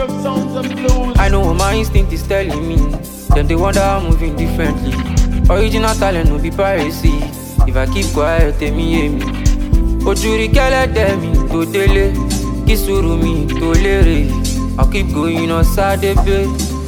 of sounds and blues. I know what my instinct is telling me. Them they wonder I'm moving differently. Original talent no be piracy. If I keep quiet, tell me hear me. Ojuri kele demi to dele, kisuru mi to lere. I'll keep going on Saturday.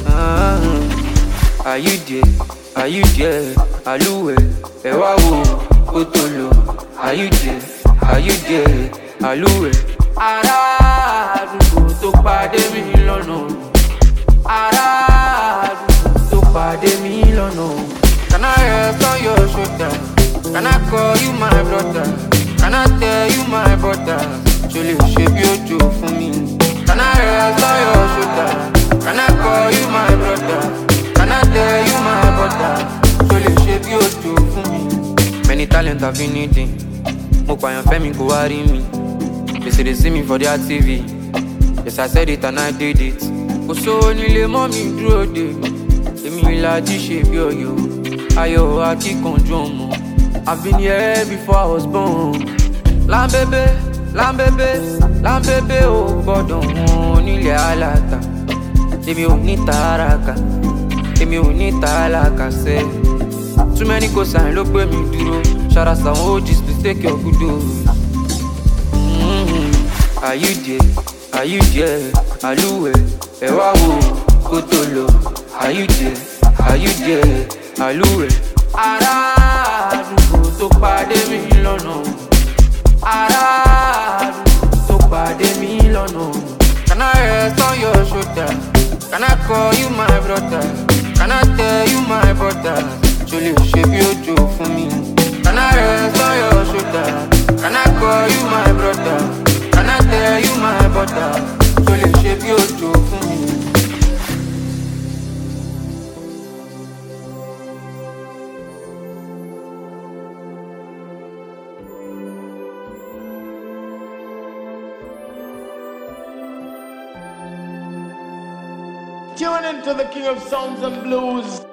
Are you there? Are you there? Aluwe, ewa wo, otolo. Are you there? Are you there? Aluwe. Ara àdúgbò tó pàdé mi lọ́nà. Ara àdúgbò tó pàdé mi lọ́nà. Can I rest on your shoulder? Can I call you my brother? Can I tell you my brother? Ṣo lè ṣe bí òjò fún mi? Can I rest on your shoulder? Can I call you my brother? Can I tell you my brother? Ṣo lè ṣe bí òjò fún mi? Many talents I've been needing. Mo pààyàn fẹ́mi kò wá rí mi. They say they see me for their TV. Yes, I said it and I did it. Kò sówó nílé mọ́ mi dúró dè mí. Èmi ìlàjì ṣe bí ọ̀yọ́. Ayọ̀ akíkanjú ọmọ. I've been here before I was born. Lambebe, lambebe, lambebe ò gbọ́dọ̀ wọn nílé aláta. Èmi ò ní tààràkà, èmi ò ní tààlàkà sẹ́. Too many cosign ló gbé mi dúró. Shout out some OGs, please take your good dose. Are you there? Are you there? Aluwe, ewa wo, otolo. Are you there? Are you there? Aluwe. Ara àdúgbò tó pàdé mi lọ́nà. Ara àdúgbò tó pàdé mi lọ́nà. Can I rest on your shoulder? Can I call you my brother? Can I tell you my brother? Ṣo lè ṣe bí òjò fún mi? Can I rest on your shoulder? Can I call you my brother? Can I tell you my brother? Ṣo lè ṣe bí òjò fún mi? Tune into the king of sounds and blues.